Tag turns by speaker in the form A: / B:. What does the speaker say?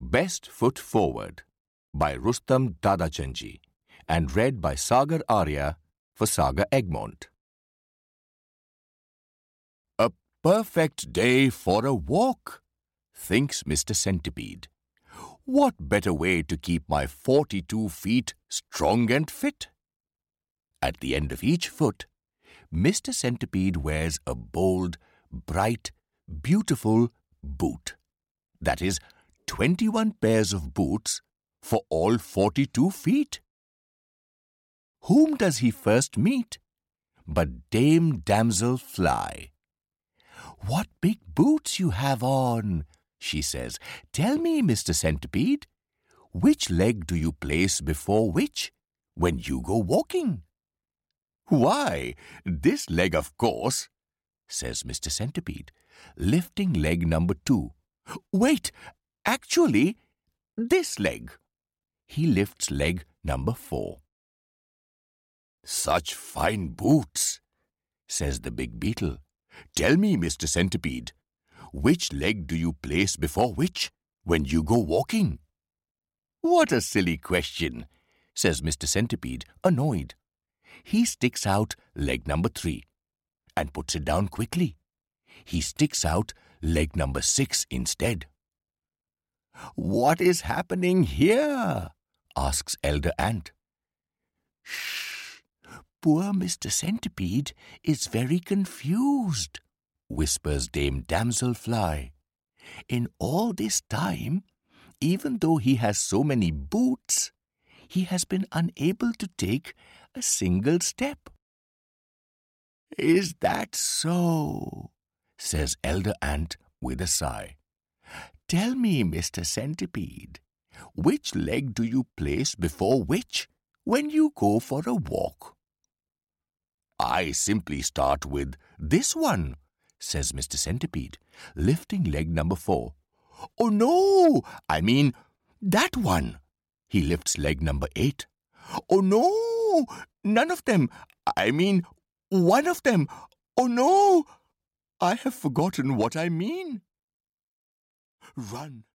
A: Best Foot Forward by Rustam Dadachanji and read by Sagar Arya for Saga Egmont. A perfect day for a walk, thinks Mr. Centipede. What better way to keep my 42 feet strong and fit? At the end of each foot, Mr. Centipede wears a bold, bright, beautiful boot. That is, 21 pairs of boots for all 42 feet. Whom does he first meet but Dame Damsel Fly? "What big boots you have on," she says. "Tell me, Mr. Centipede, which leg do you place before which when you go walking?" "Why, this leg, of course," says Mr. Centipede, lifting leg number 2. "Wait, actually, this leg." He lifts leg number 4. "Such fine boots," says the big beetle. "Tell me, Mr. Centipede, which leg do you place before which when you go walking?" "What a silly question," says Mr. Centipede, annoyed. He sticks out leg number 3 and puts it down quickly. He sticks out leg number 6 instead. "What is happening here?" asks Elder Ant. "Shh! Poor Mr. Centipede is very confused," whispers Dame Damsel Fly. "In all this time, even though he has so many boots, he has been unable to take a single step." "Is that so?" says Elder Ant with a sigh. "Tell me, Mr. Centipede, which leg do you place before which when you go for a walk?" "I simply start with this one," says Mr. Centipede, lifting leg number 4. "Oh, no! I mean that one." He lifts leg number 8. "Oh, no! None of them. I mean one of them. Oh, no! I have forgotten what I mean." "Run,